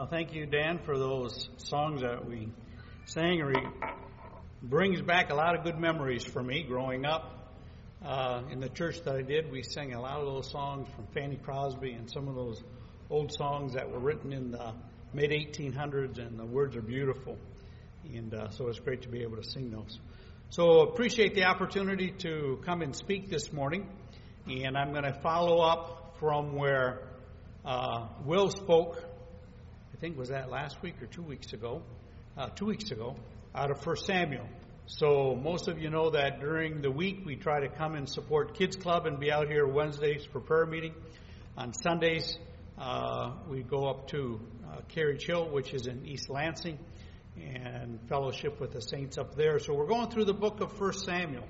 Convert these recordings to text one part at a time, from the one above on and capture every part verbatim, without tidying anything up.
thank you, Dan, for those songs that we sang. It brings back a lot of good memories for me growing up. Uh, in the church that I did, we sang a lot of those songs from Fanny Crosby and some of those old songs that were written in the mid eighteen hundreds, and the words are beautiful. And uh, so it's great to be able to sing those. So appreciate the opportunity to come and speak this morning. And I'm going to follow up from where uh, Will spoke, I think was that last week or two weeks ago, uh, two weeks ago, out of First Samuel. So most of you know that during the week we try to come and support Kids Club and be out here Wednesdays for prayer meeting. On Sundays uh, we go up to uh, Carriage Hill, which is in East Lansing, and fellowship with the saints up there. So we're going through the book of First Samuel.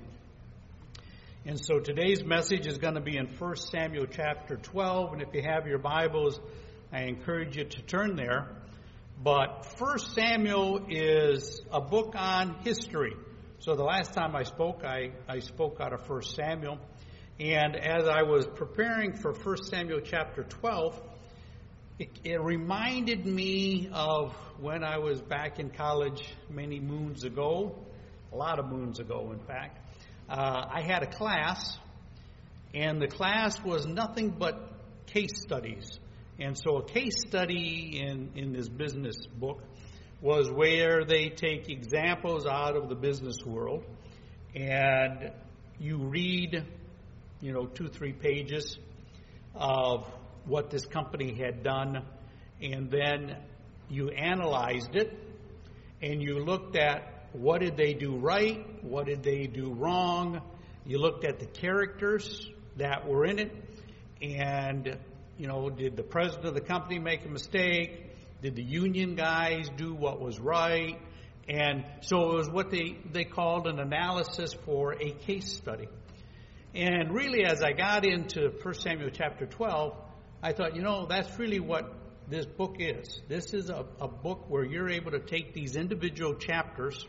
And so today's message is going to be in First Samuel chapter twelve. And if you have your Bibles, I encourage you to turn there. But First Samuel is a book on history. So the last time I spoke, I, I spoke out of First Samuel. And as I was preparing for First Samuel chapter twelve, it, it reminded me of when I was back in college many moons ago, a lot of moons ago, in fact. Uh, I had a class, and the class was nothing but case studies. And so a case study in, in this business book was where they take examples out of the business world, and you read, you know, two, three pages of what this company had done, and then you analyzed it, and you looked at what did they do right? What did they do wrong? You looked at the characters that were in it. And, you know, did the president of the company make a mistake? Did the union guys do what was right? And so it was what they, they called an analysis for a case study. And really, as I got into First Samuel chapter twelve, I thought, you know, that's really what this book is. This is a, a book where you're able to take these individual chapters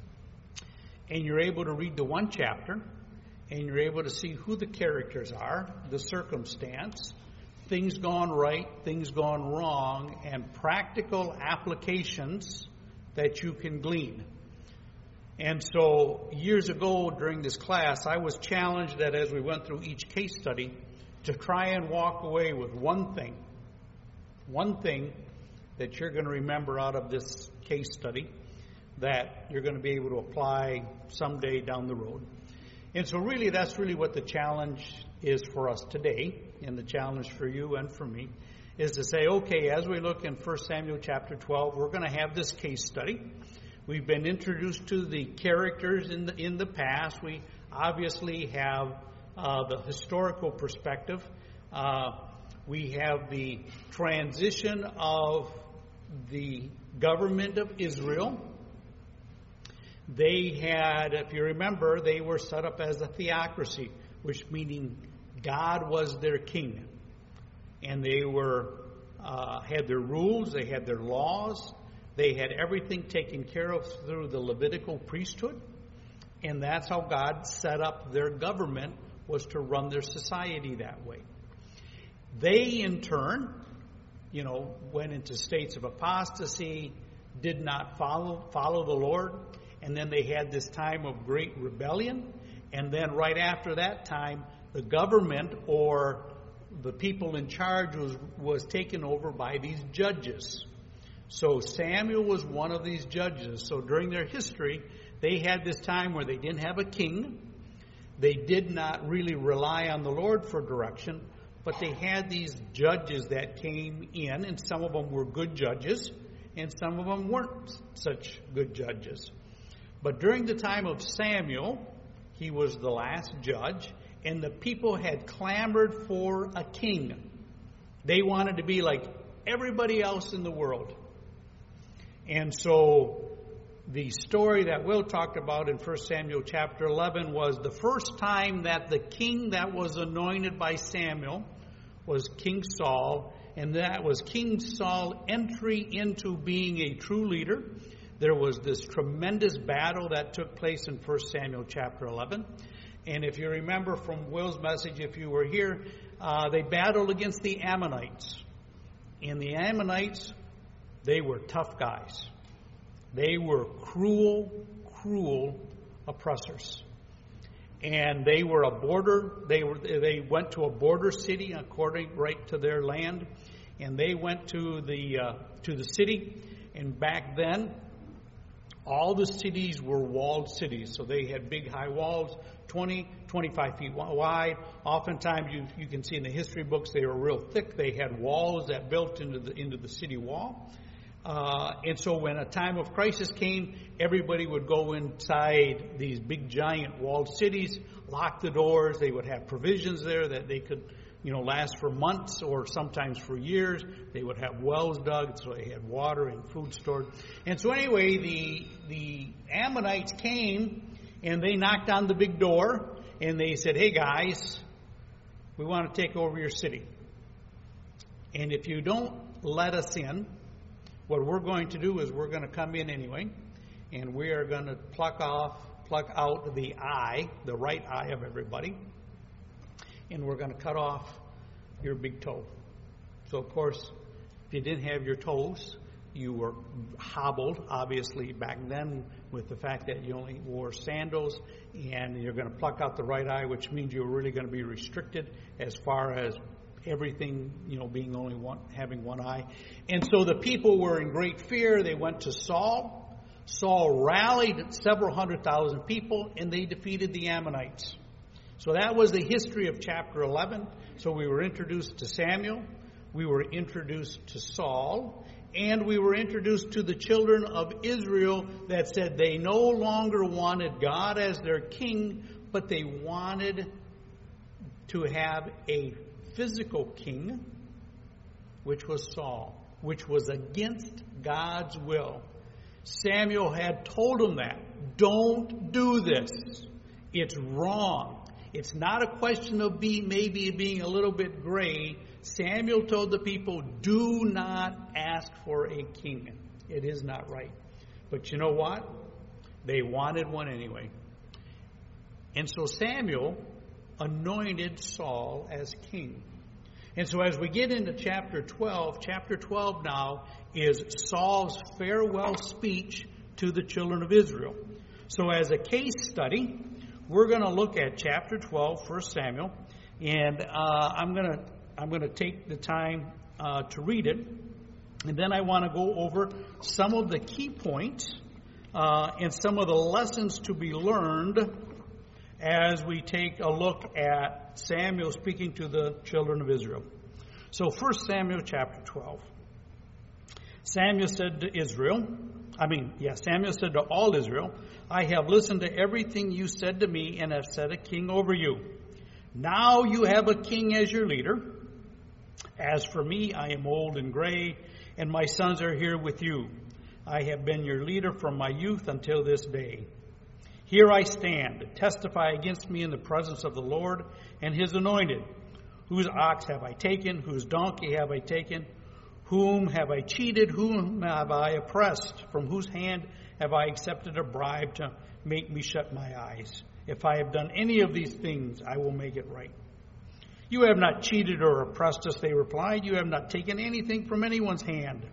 and you're able to read the one chapter, and you're able to see who the characters are, the circumstance, things gone right, things gone wrong, and practical applications that you can glean. And so years ago during this class, I was challenged that as we went through each case study, to try and walk away with one thing, one thing that you're going to remember out of this case study that you're going to be able to apply someday down the road. And so really, that's really what the challenge is for us today, and the challenge for you and for me, is to say, okay, as we look in First Samuel chapter twelve, we're going to have this case study. We've been introduced to the characters in the, in the past. We obviously have uh, the historical perspective. Uh, we have the transition of the government of Israel. They had, if you remember, they were set up as a theocracy, which meaning God was their king. And they were uh, had their rules, they had their laws, they had everything taken care of through the Levitical priesthood. And that's how God set up their government, was to run their society that way. They, in turn, you know, went into states of apostasy, did not follow follow the Lord. And then they had this time of great rebellion. And then right after that time, the government or the people in charge was, was taken over by these judges. So Samuel was one of these judges. So during their history, they had this time where they didn't have a king. They did not really rely on the Lord for direction. But they had these judges that came in, and some of them were good judges, and some of them weren't such good judges. But during the time of Samuel, he was the last judge, and the people had clamored for a king. They wanted to be like everybody else in the world. And so the story that Will talked about in First Samuel chapter eleven was the first time that the king that was anointed by Samuel was King Saul, and that was King Saul's entry into being a true leader. There was this tremendous battle that took place in First Samuel chapter eleven. And if you remember from Will's message, if you were here, uh, they battled against the Ammonites. And the Ammonites They were tough guys. They were cruel, cruel oppressors. And they were a border, they were they went to a border city according right to their land. And they went to the uh, to the city. And back then, all the cities were walled cities. So they had big high walls, twenty, twenty-five feet wide. Oftentimes you you can see in the history books they were real thick. They had walls that built into the into the city wall. Uh, and so when a time of crisis came, everybody would go inside these big giant walled cities, lock the doors. They would have provisions there that they could, you know, last for months or sometimes for years. They would have wells dug, so they had water and food stored. And so anyway, the the Ammonites came and they knocked on the big door and they said, "Hey guys, we want to take over your city. And if you don't let us in, what we're going to do is we're going to come in anyway, and we are going to pluck off, pluck out the eye, the right eye of everybody, and we're going to cut off your big toe." So, of course, if you didn't have your toes, you were hobbled, obviously, back then with the fact that you only wore sandals, and you're going to pluck out the right eye, which means you're really going to be restricted as far as everything, you know, being only one, having one eye. And so the people were in great fear. They went to Saul. Saul rallied several hundred thousand people, and they defeated the Ammonites. So that was the history of chapter eleven. So we were introduced to Samuel, we were introduced to Saul, and we were introduced to the children of Israel that said they no longer wanted God as their king, but they wanted to have a physical king, which was Saul, which was against God's will. Samuel had told them that. Don't do this. It's wrong. It's not a question of being, maybe being a little bit gray. Samuel told the people, do not ask for a king. It is not right. But you know what? They wanted one anyway. And so Samuel anointed Saul as king. And so as we get into chapter twelve, chapter twelve now is Saul's farewell speech to the children of Israel. So as a case study, we're going to look at chapter twelve, First Samuel, and uh, I'm going to I'm going to take the time uh, to read it, and then I want to go over some of the key points uh, and some of the lessons to be learned as we take a look at Samuel speaking to the children of Israel. So First Samuel chapter twelve. Samuel said to Israel, I mean, yeah, Samuel said to all Israel, I have listened to everything you said to me and have set a king over you. Now you have a king as your leader. As for me, I am old and gray, and my sons are here with you. I have been your leader from my youth until this day. Here I stand, testify against me in the presence of the Lord and his anointed. Whose ox have I taken? Whose donkey have I taken? Whom have I cheated? Whom have I oppressed? From whose hand have I accepted a bribe to make me shut my eyes? If I have done any of these things, I will make it right. You have not cheated or oppressed us, they replied. You have not taken anything from anyone's hand.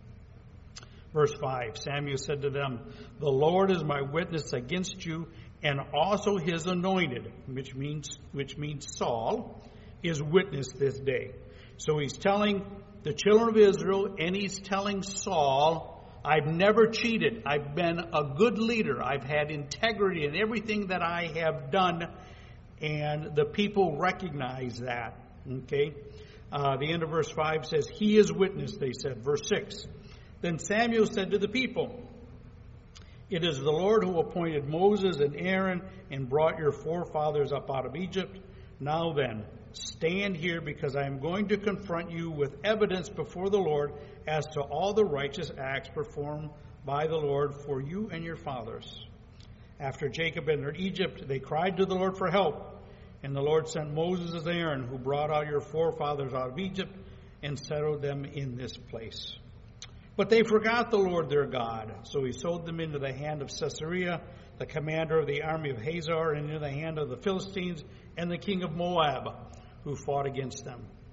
Verse five, Samuel said to them, the Lord is my witness against you, and also his anointed, which means which means Saul, is witness this day. So he's telling the children of Israel, and he's telling Saul, I've never cheated. I've been a good leader. I've had integrity in everything that I have done, and the people recognize that. Okay? Uh, the end of verse five says, he is witness, they said. Verse six, then Samuel said to the people, it is the Lord who appointed Moses and Aaron and brought your forefathers up out of Egypt. Now then, stand here, because I am going to confront you with evidence before the Lord as to all the righteous acts performed by the Lord for you and your fathers. After Jacob entered Egypt, they cried to the Lord for help, and the Lord sent Moses and Aaron, who brought out your forefathers out of Egypt and settled them in this place. But they forgot the Lord their God, so he sold them into the hand of Sisera, the commander of the army of Hazor, and into the hand of the Philistines and the king of Moab, who fought against them.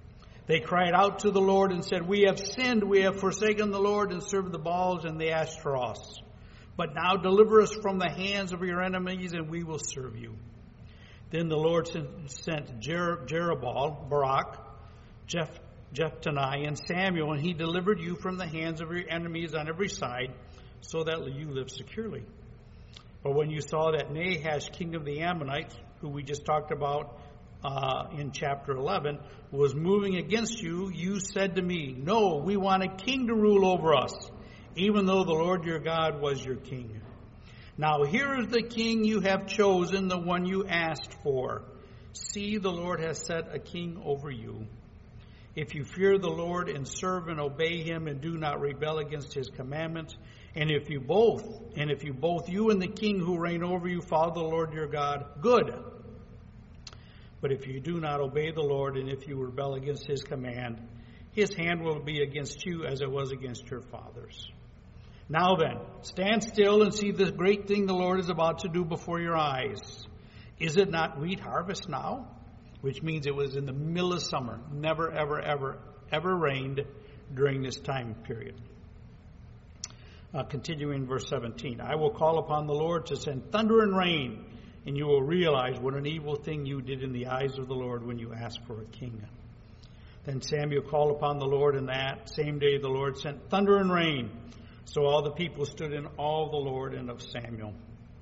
They cried out to the Lord and said, "We have sinned, we have forsaken the Lord and served the Baals and the Ashtaroths. But now deliver us from the hands of your enemies, and we will serve you." Then the Lord sent Jer- Jerubbaal, Barak, Jeph- Jephthani, and Samuel, and he delivered you from the hands of your enemies on every side, so that you live securely. But when you saw that Nahash, king of the Ammonites, who we just talked about uh, in chapter eleven, was moving against you, you said to me, "No, we want a king to rule over us, even though the Lord your God was your king. Now here is the king you have chosen, the one you asked for. See, the Lord has set a king over you. If you fear the Lord and serve and obey him and do not rebel against his commandments, and if you both, and if you both, you and the king who reign over you, follow the Lord your God, good. But if you do not obey the Lord, and if you rebel against his command, his hand will be against you as it was against your fathers. Now then, stand still and see the great thing the Lord is about to do before your eyes. Is it not wheat harvest now?" Which means it was in the middle of summer. Never, ever, ever, ever rained during this time period. Uh, continuing verse seventeen. "I will call upon the Lord to send thunder and rain, and you will realize what an evil thing you did in the eyes of the Lord when you asked for a king." Then Samuel called upon the Lord, and that same day the Lord sent thunder and rain. So all the people stood in awe of the Lord and of Samuel.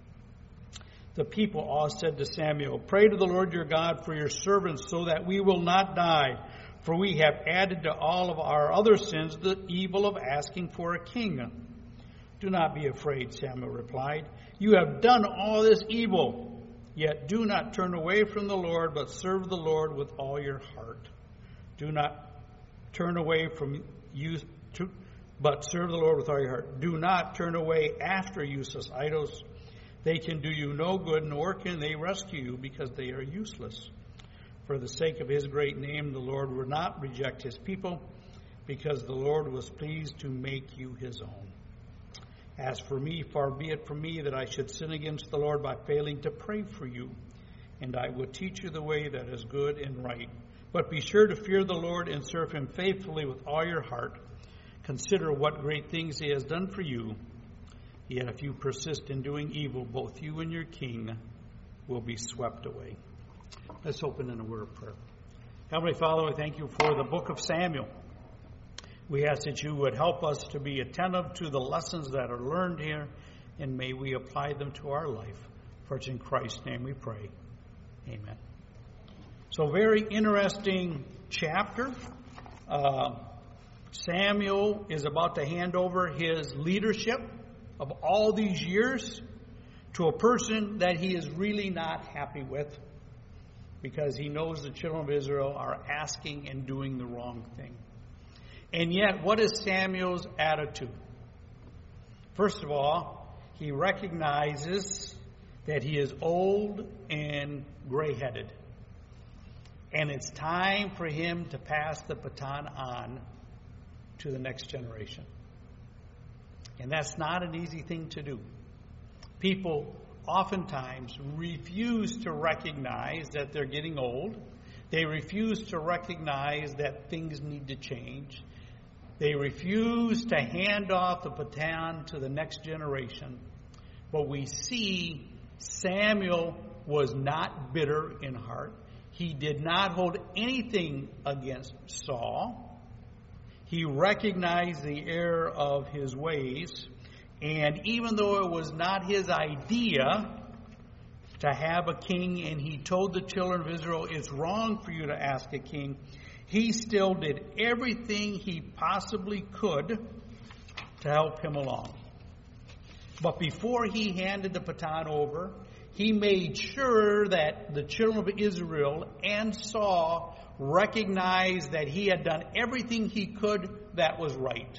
The people all said to Samuel, "Pray to the Lord your God for your servants so that we will not die, for we have added to all of our other sins the evil of asking for a king." "Do not be afraid," Samuel replied. "You have done all this evil, yet do not turn away from the Lord, but serve the Lord with all your heart. Do not turn away from you, to, but serve the Lord with all your heart. Do not turn away after useless idols. They can do you no good, nor can they rescue you, because they are useless. For the sake of his great name, the Lord would not reject his people, because the Lord was pleased to make you his own. As for me, far be it from me that I should sin against the Lord by failing to pray for you, and I will teach you the way that is good and right. But be sure to fear the Lord and serve him faithfully with all your heart. Consider what great things he has done for you. Yet if you persist in doing evil, both you and your king will be swept away." Let's open in a word of prayer. Heavenly Father, we thank you for the book of Samuel. We ask that you would help us to be attentive to the lessons that are learned here, and may we apply them to our life. For it's in Christ's name we pray. Amen. So very interesting chapter. Uh, Samuel is about to hand over his leadership of all these years to a person that he is really not happy with, because he knows the children of Israel are asking and doing the wrong thing. And yet, what is Samuel's attitude? First of all, he recognizes that he is old and gray-headed, and it's time for him to pass the baton on to the next generation. And that's not an easy thing to do. People oftentimes refuse to recognize that they're getting old. They refuse to recognize that things need to change. They refuse to hand off the baton to the next generation. But we see Samuel was not bitter in heart. He did not hold anything against Saul. He recognized the error of his ways, and even though it was not his idea to have a king, and he told the children of Israel, "It's wrong for you to ask a king," he still did everything he possibly could to help him along. But before he handed the baton over, he made sure that the children of Israel and Saul recognized that he had done everything he could that was right.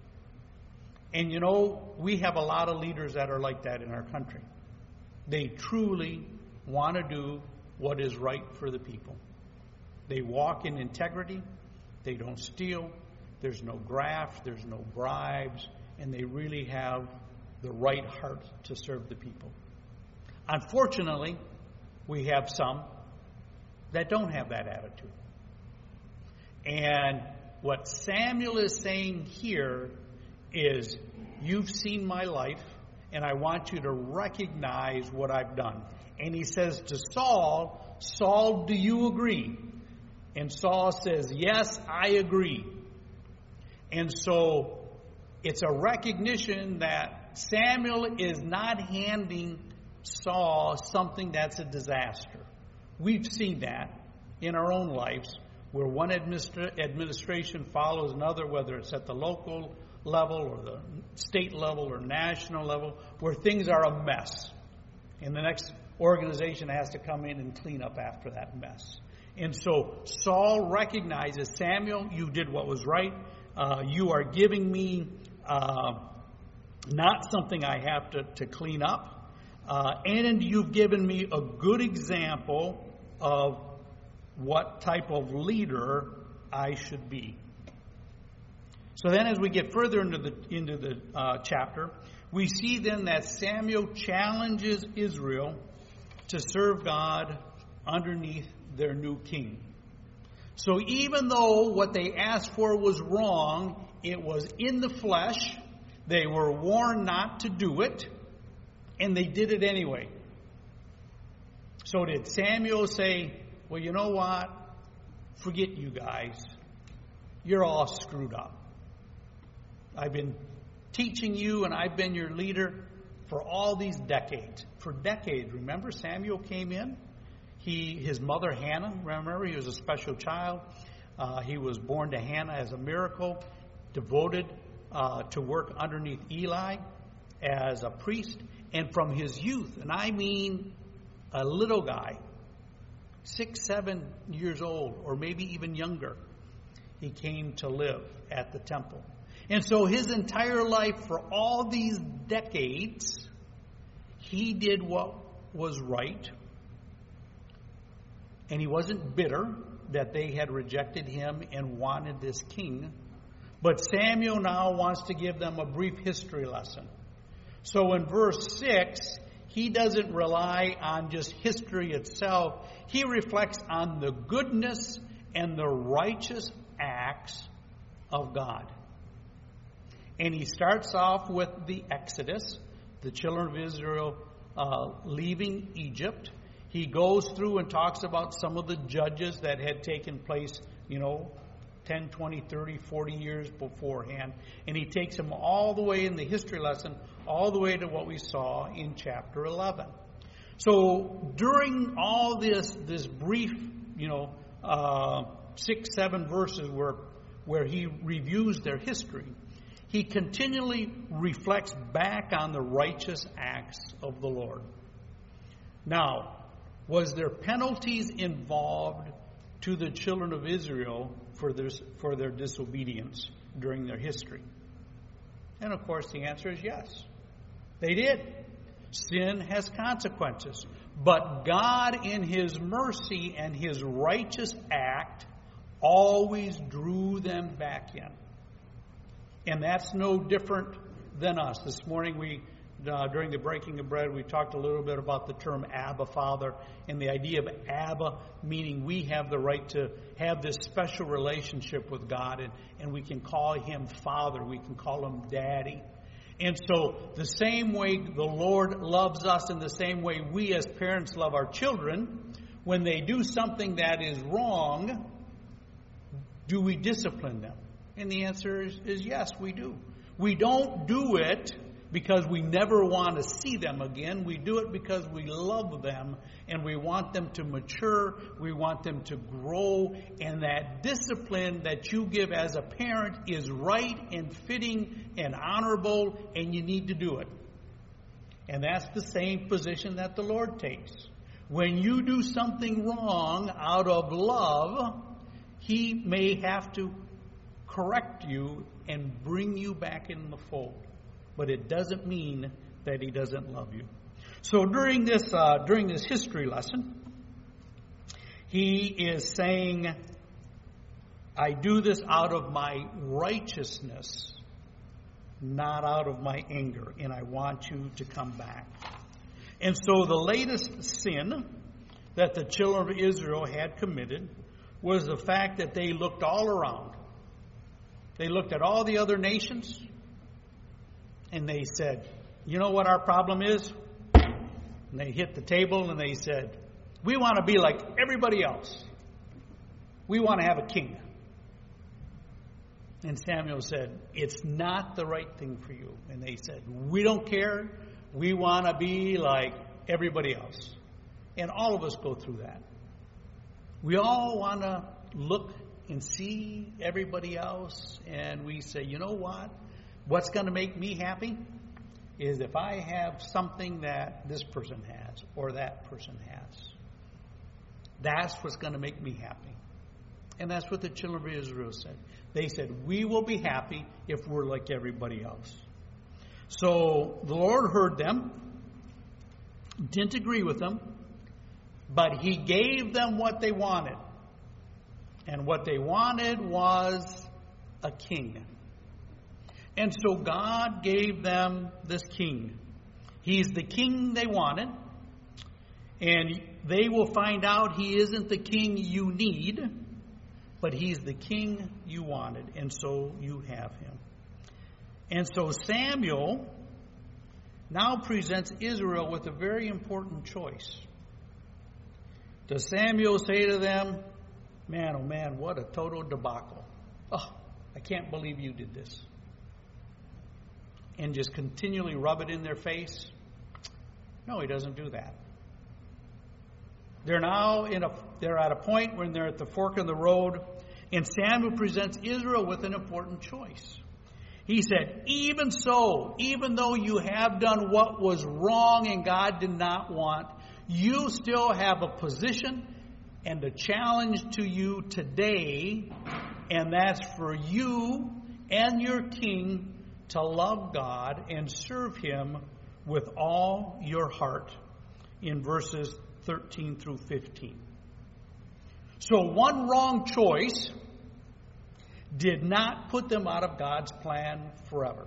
And you know, we have a lot of leaders that are like that in our country. They truly want to do what is right for the people. They walk in integrity. They don't steal. There's no graft. There's no bribes. And they really have the right heart to serve the people. Unfortunately, we have some that don't have that attitude. And what Samuel is saying here is, you've seen my life, and I want you to recognize what I've done. And he says to Saul, Saul, do you agree? And Saul says, yes, I agree. And so it's a recognition that Samuel is not handing Saul something that's a disaster. We've seen that in our own lives, where one administra- administration follows another, whether it's at the local level or the state level or national level, where things are a mess. And the next organization has to come in and clean up after that mess. And so Saul recognizes, Samuel, you did what was right. Uh, you are giving me uh, not something I have to, to clean up. Uh, and you've given me a good example of what type of leader I should be. So then as we get further into the into the uh, chapter, we see then that Samuel challenges Israel to serve God underneath their new king. So even though what they asked for was wrong, it was in the flesh, they were warned not to do it, and they did it anyway. So did Samuel say, well, you know what? Forget you guys. You're all screwed up. I've been teaching you and I've been your leader for all these decades. For decades. Remember, Samuel came in. He, his mother Hannah, remember, he was a special child. Uh, he was born to Hannah as a miracle, devoted uh, to work underneath Eli as a priest. And from his youth, and I mean a little guy, six, seven years old, or maybe even younger, he came to live at the temple. And so his entire life, for all these decades, he did what was right. And he wasn't bitter that they had rejected him and wanted this king. But Samuel now wants to give them a brief history lesson. So in verse six, he doesn't rely on just history itself. He reflects on the goodness and the righteous acts of God. And he starts off with the Exodus, the children of Israel uh, leaving Egypt. He goes through and talks about some of the judges that had taken place, you know, ten, twenty, thirty, forty years beforehand. And he takes them all the way in the history lesson, all the way to what we saw in chapter eleven. So during all this, this brief, you know, uh, six, seven verses where, where he reviews their history, he continually reflects back on the righteous acts of the Lord. Now, was there penalties involved to the children of Israel for their, for their disobedience during their history? And of course the answer is yes. They did. Sin has consequences. But God, in His mercy and His righteous act, always drew them back in. And that's no different than us. This morning we, uh, during the breaking of bread, we talked a little bit about the term Abba, Father, and the idea of Abba, meaning we have the right to have this special relationship with God, and, and we can call Him Father, we can call Him Daddy. And so the same way the Lord loves us, in the same way we as parents love our children, when they do something that is wrong, do we discipline them? And the answer is, is yes, we do. We don't do it because we never want to see them again. We do it because we love them and we want them to mature. We want them to grow. And that discipline that you give as a parent is right and fitting and honorable, and you need to do it. And that's the same position that the Lord takes. When you do something wrong out of love, He may have to correct you and bring you back in the fold. But it doesn't mean that He doesn't love you. So during this uh, during this history lesson, he is saying, I do this out of my righteousness, not out of my anger, and I want you to come back. And so the latest sin that the children of Israel had committed was the fact that they looked all around. They looked at all the other nations, and they said, you know what our problem is? And they hit the table and they said, we want to be like everybody else. We want to have a king. And Samuel said, it's not the right thing for you. And they said, we don't care. We want to be like everybody else. And all of us go through that. We all want to look and see everybody else. And we say, you know what? What's going to make me happy is if I have something that this person has or that person has. That's what's going to make me happy. And that's what the children of Israel said. They said, we will be happy if we're like everybody else. So the Lord heard them, didn't agree with them, but He gave them what they wanted. And what they wanted was a king. And so God gave them this king. He's the king they wanted. And they will find out He isn't the king you need, but He's the king you wanted. And so you have Him. And so Samuel now presents Israel with a very important choice. Does Samuel say to them, man, oh man, what a total debacle. Oh, I can't believe you did this. And just continually rub it in their face? No, he doesn't do that. They're now in a, they're at a point when they're at the fork in the road, and Samuel presents Israel with an important choice. He said, even so, even though you have done what was wrong and God did not want, you still have a position and a challenge to you today, and that's for you and your king to love God and serve Him with all your heart, in verses thirteen through fifteen. So one wrong choice did not put them out of God's plan forever.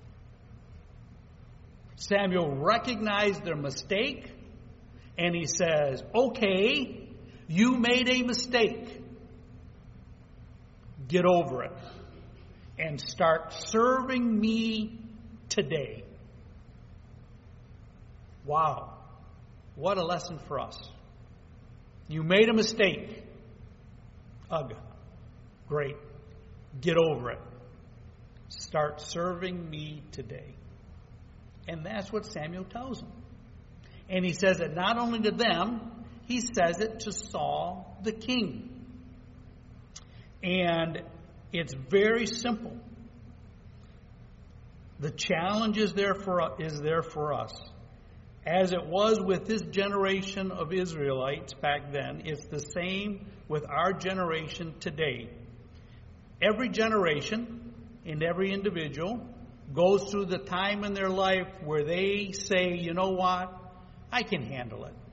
Samuel recognized their mistake, and he says, okay, you made a mistake. Get over it and start serving me today. Wow. What a lesson for us. You made a mistake. Ugh. Great. Get over it. Start serving me today. And that's what Samuel tells them. And he says it not only to them, he says it to Saul the king. And it's very simple. The challenge is there for, is there for us. As it was with this generation of Israelites back then, it's the same with our generation today. Every generation and every individual goes through the time in their life where they say, you know what, I can handle it.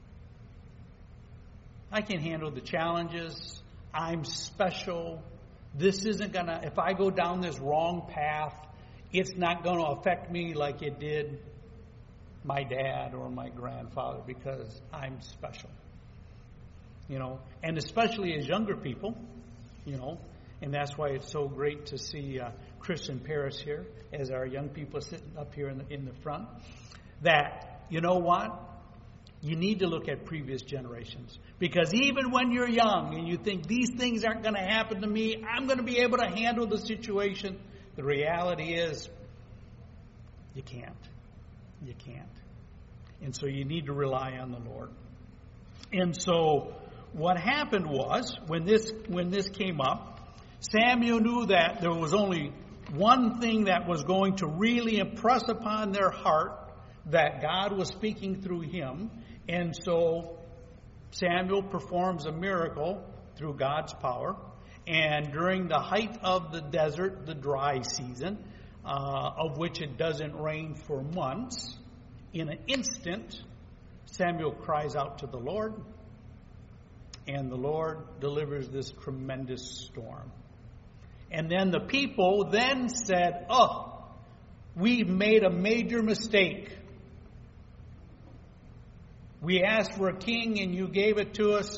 I can handle the challenges. I'm special. This isn't going to, if I go down this wrong path, it's not going to affect me like it did my dad or my grandfather, because I'm special. You know, and especially as younger people, you know, and that's why it's so great to see uh, Chris and Paris here as our young people sitting up here in the, in the front. That, you know what? You need to look at previous generations. Because even when you're young and you think these things aren't going to happen to me, I'm going to be able to handle the situation, the reality is you can't. You can't. And so you need to rely on the Lord. And so what happened was, when this when this came up, Samuel knew that there was only one thing that was going to really impress upon their heart, that God was speaking through him. And so Samuel performs a miracle through God's power. And during the height of the desert, the dry season, uh, of which it doesn't rain for months, in an instant, Samuel cries out to the Lord, and the Lord delivers this tremendous storm. And then the people then said, oh, we've made a major mistake. We asked for a king and you gave it to us.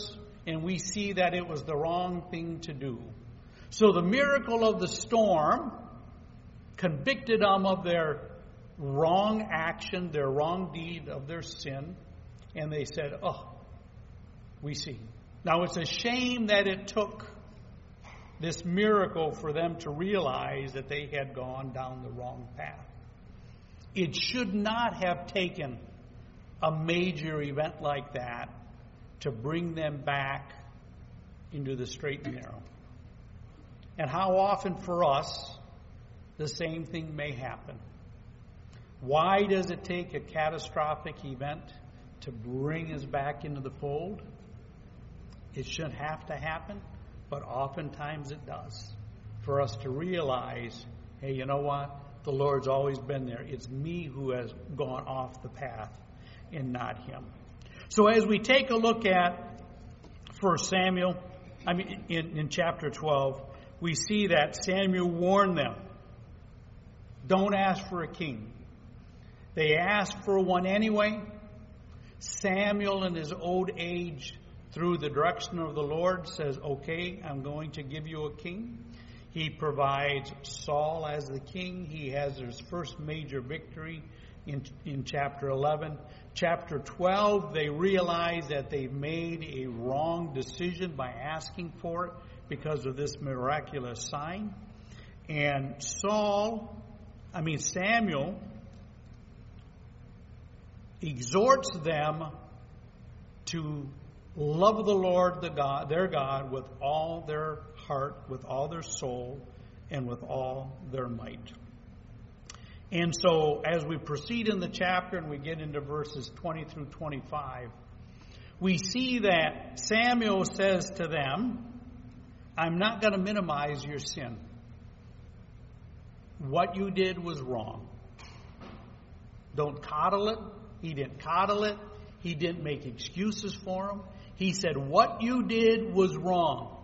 and we see that it was the wrong thing to do. So the miracle of the storm convicted them of their wrong action, their wrong deed, of their sin, and they said, oh, we see. Now it's a shame that it took this miracle for them to realize that they had gone down the wrong path. It should not have taken a major event like that to bring them back into the straight and narrow. And how often for us the same thing may happen. Why does it take a catastrophic event to bring us back into the fold? It shouldn't have to happen, but oftentimes it does. For us to realize, hey, you know what? The Lord's always been there. It's me who has gone off the path and not him. So as we take a look at First Samuel, I mean in, in chapter twelve, we see that Samuel warned them, don't ask for a king. They asked for one anyway. Samuel, in his old age, through the direction of the Lord, says, okay, I'm going to give you a king. He provides Saul as the king. He has his first major victory in, in chapter eleven. Chapter twelve, they realize that they've made a wrong decision by asking for it because of this miraculous sign. And Saul, I mean Samuel, exhorts them to love the Lord, the God, their God, with all their heart, with all their soul, and with all their might. And so, as we proceed in the chapter and we get into verses twenty through twenty-five, we see that Samuel says to them, I'm not going to minimize your sin. What you did was wrong. Don't coddle it. He didn't coddle it. He didn't make excuses for him. He said, what you did was wrong.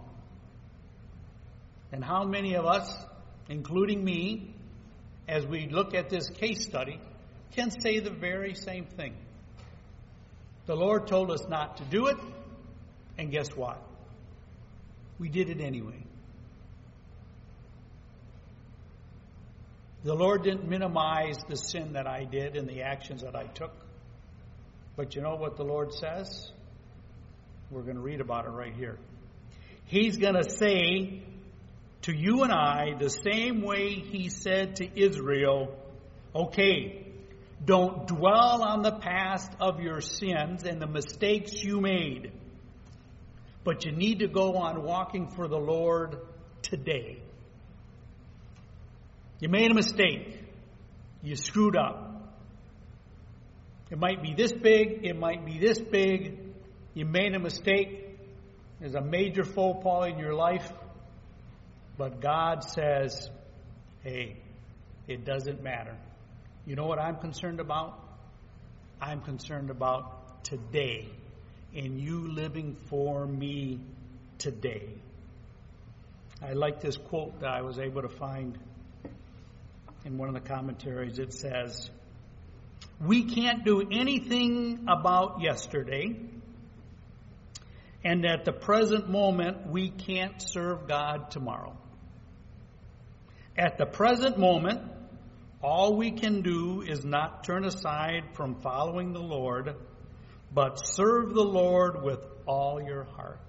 And how many of us, including me, as we look at this case study, can say the very same thing? The Lord told us not to do it, and guess what? We did it anyway. The Lord didn't minimize the sin that I did and the actions that I took. But you know what the Lord says? We're going to read about it right here. He's going to say to you and I the same way he said to Israel, okay, don't dwell on the past of your sins and the mistakes you made, but you need to go on walking for the Lord today. You made a mistake. You screwed up. It might be this big. It might be this big. You made a mistake. There's a major faux pas in your life. But God says, hey, it doesn't matter. You know what I'm concerned about? I'm concerned about today and you living for me today. I like this quote that I was able to find in one of the commentaries. It says, we can't do anything about yesterday, and at the present moment, we can't serve God tomorrow. At the present moment, all we can do is not turn aside from following the Lord, but serve the Lord with all your heart.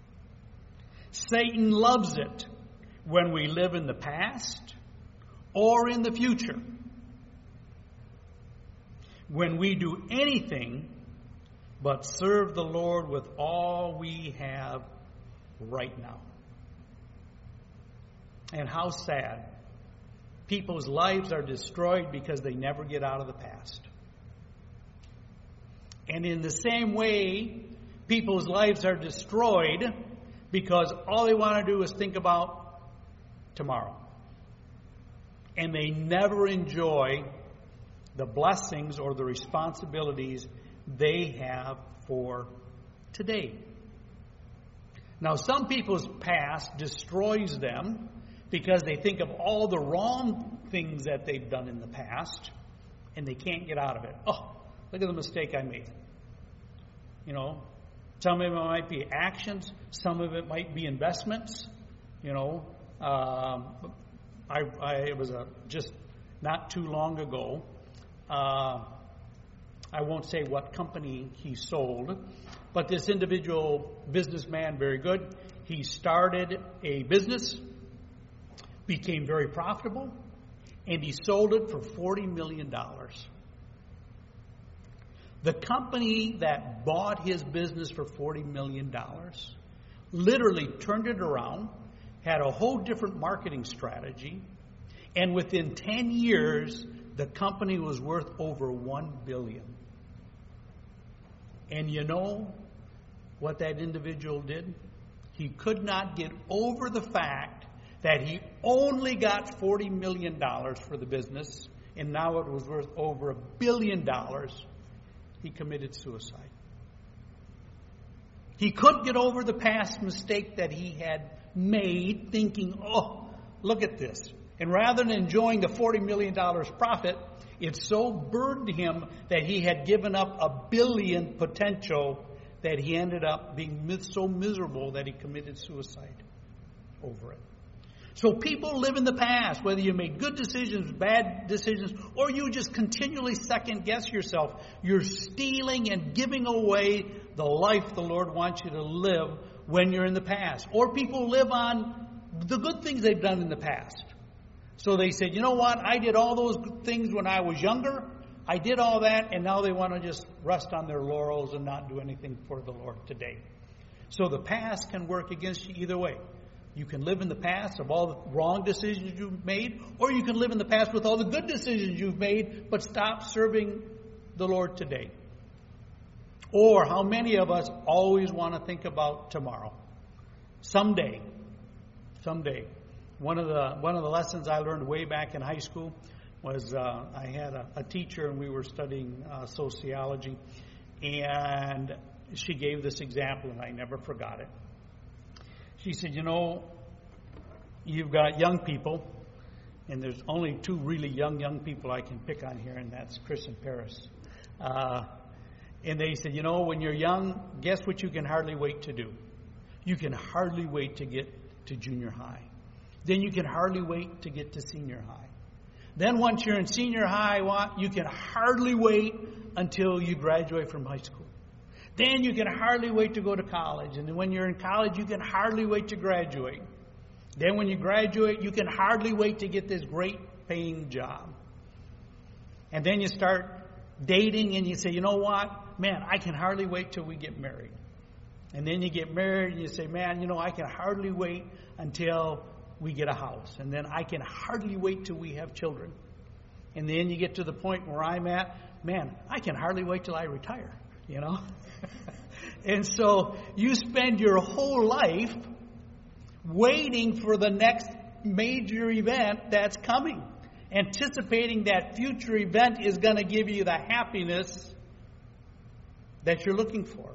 Satan loves it when we live in the past or in the future. When we do anything but serve the Lord with all we have right now. And how sad. People's lives are destroyed because they never get out of the past. And in the same way, people's lives are destroyed because all they want to do is think about tomorrow. And they never enjoy the blessings or the responsibilities they have for today. Now, some people's past destroys them because they think of all the wrong things that they've done in the past, and they can't get out of it. Oh, look at the mistake I made. You know, Some of it might be actions. Some of it might be investments. You know, um, I, I it was a, just not too long ago. Uh, I won't say what company he sold, but this individual businessman, very good. He started a business, became very profitable, and he sold it for forty million dollars. The company that bought his business for forty million dollars literally turned it around, had a whole different marketing strategy, and within ten years, the company was worth over one billion dollars. And you know what that individual did? He could not get over the fact that he only got forty million dollars for the business, and now it was worth over a billion dollars. He committed suicide. He couldn't get over the past mistake that he had made, thinking, oh, look at this. And rather than enjoying the forty million dollars profit, it so burdened him that he had given up a billion potential that he ended up being so miserable that he committed suicide over it. So people live in the past, whether you made good decisions, bad decisions, or you just continually second guess yourself. You're stealing and giving away the life the Lord wants you to live when you're in the past. Or people live on the good things they've done in the past. So they said, you know what, I did all those good things when I was younger. I did all that, and now they want to just rest on their laurels and not do anything for the Lord today. So the past can work against you either way. You can live in the past of all the wrong decisions you've made, or you can live in the past with all the good decisions you've made, but stop serving the Lord today. Or how many of us always want to think about tomorrow? Someday. Someday. One of the one of the lessons I learned way back in high school was uh, I had a, a teacher, and we were studying uh, sociology, and she gave this example, and I never forgot it. She said, you know, you've got young people, and there's only two really young, young people I can pick on here, and that's Chris and Paris. Uh, and they said, you know, when you're young, guess what you can hardly wait to do? You can hardly wait to get to junior high. Then you can hardly wait to get to senior high. Then once you're in senior high, you can hardly wait until you graduate from high school. Then you can hardly wait to go to college. And then when you're in college, you can hardly wait to graduate. Then when you graduate, you can hardly wait to get this great paying job. And then you start dating and you say, you know what? Man, I can hardly wait till we get married. And then you get married and you say, man, you know, I can hardly wait until we get a house. And then I can hardly wait till we have children. And then you get to the point where I'm at, man, I can hardly wait till I retire, you know? And so you spend your whole life waiting for the next major event that's coming, anticipating that future event is going to give you the happiness that you're looking for.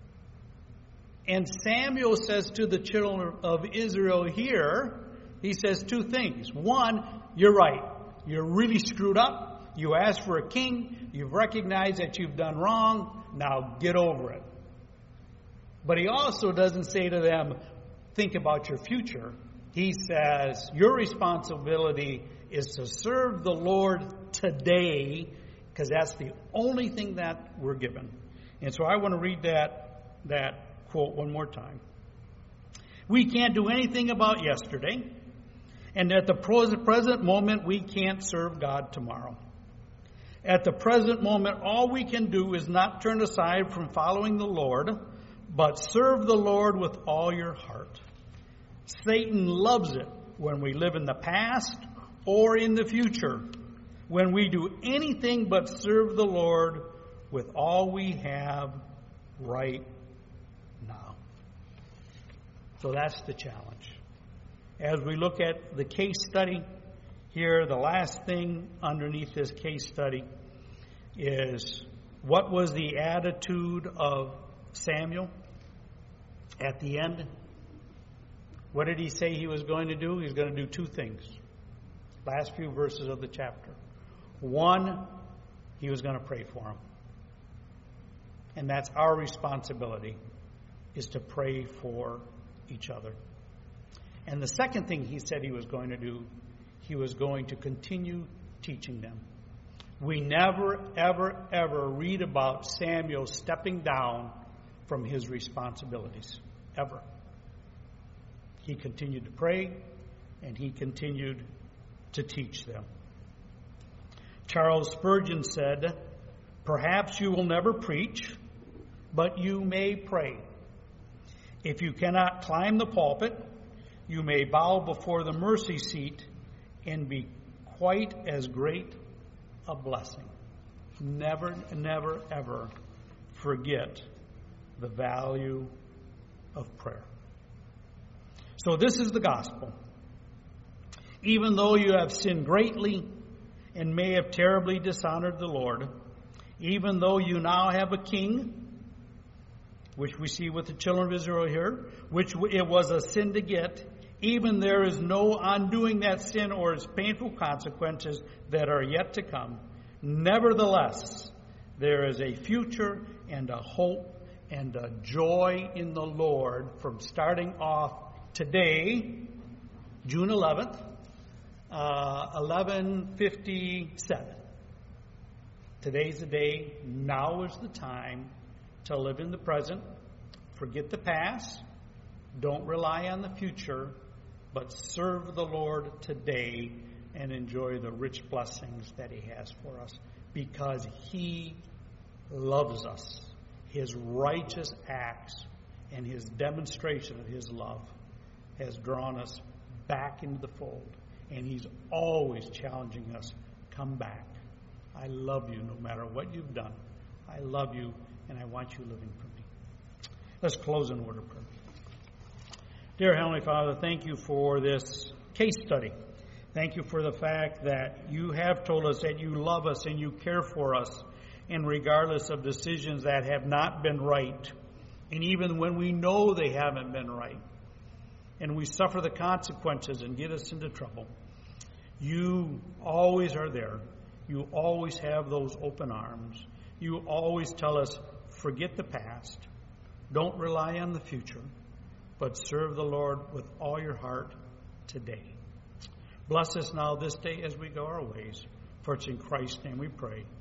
And Samuel says to the children of Israel here, he says two things. One, you're right. You're really screwed up. You asked for a king. You've recognized that you've done wrong. Now get over it. But he also doesn't say to them, think about your future. He says, your responsibility is to serve the Lord today, because that's the only thing that we're given. And so I want to read that, that quote one more time. We can't do anything about yesterday, and at the present moment, we can't serve God tomorrow. At the present moment, all we can do is not turn aside from following the Lord, but serve the Lord with all your heart. Satan loves it when we live in the past or in the future, when we do anything but serve the Lord with all we have right now. So that's the challenge. As we look at the case study here, the last thing underneath this case study is, what was the attitude of Samuel at the end? What did he say he was going to do? He was going to do two things. Last few verses of the chapter. One, he was going to pray for him. And that's our responsibility. is to pray for each other. And the second thing he said he was going to do, he was going to continue teaching them. We never, ever, ever read about Samuel stepping down from his responsibilities. Ever. He continued to pray, and he continued to teach them. Charles Spurgeon said, "Perhaps you will never preach, but you may pray. If you cannot climb the pulpit, you may bow before the mercy seat and be quite as great a blessing." Never, never, ever forget the value of prayer. So this is the gospel. Even though you have sinned greatly and may have terribly dishonored the Lord, even though you now have a king, which we see with the children of Israel here, which it was a sin to get, even there is no undoing that sin or its painful consequences that are yet to come. Nevertheless, there is a future and a hope and a joy in the Lord from starting off today, June eleventh, uh, eleven fifty-seven. Today's the day. Now is the time to live in the present. Forget the past. Don't rely on the future, but serve the Lord today and enjoy the rich blessings that He has for us, because He loves us. His righteous acts and His demonstration of His love has drawn us back into the fold, and He's always challenging us, come back. I love you no matter what you've done. I love you, and I want you living for me. Let's close in word of prayer. Dear Heavenly Father, thank you for this case study. Thank you for the fact that you have told us that you love us and you care for us, and regardless of decisions that have not been right, and even when we know they haven't been right, and we suffer the consequences and get us into trouble, you always are there. You always have those open arms. You always tell us, forget the past. Don't rely on the future, but serve the Lord with all your heart today. Bless us now this day as we go our ways. For it's in Christ's name we pray.